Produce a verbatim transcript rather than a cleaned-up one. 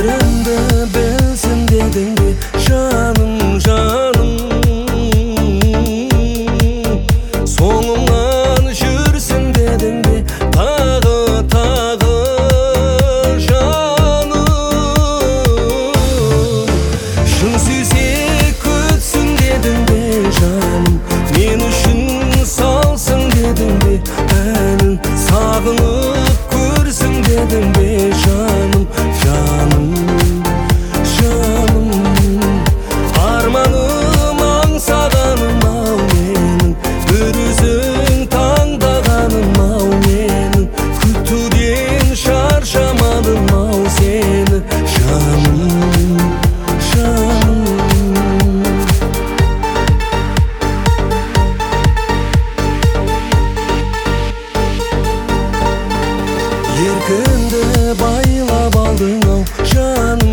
Kadrımda bilsin dedin de canım canım, soğumdan jürsün dedin de tağı tağı canım. Şun süysek kötsün dedin de canım, men üçün salsın dedin de әнін сағынып көрсін дедің бе жаным, жаным, жаным. Арманым аңсағаным ау менің, бір өзің таңдағаным ау менің, күтуден шаршамадым ау сені жаным, жаным. Еркінді байлап алдың ау жаным,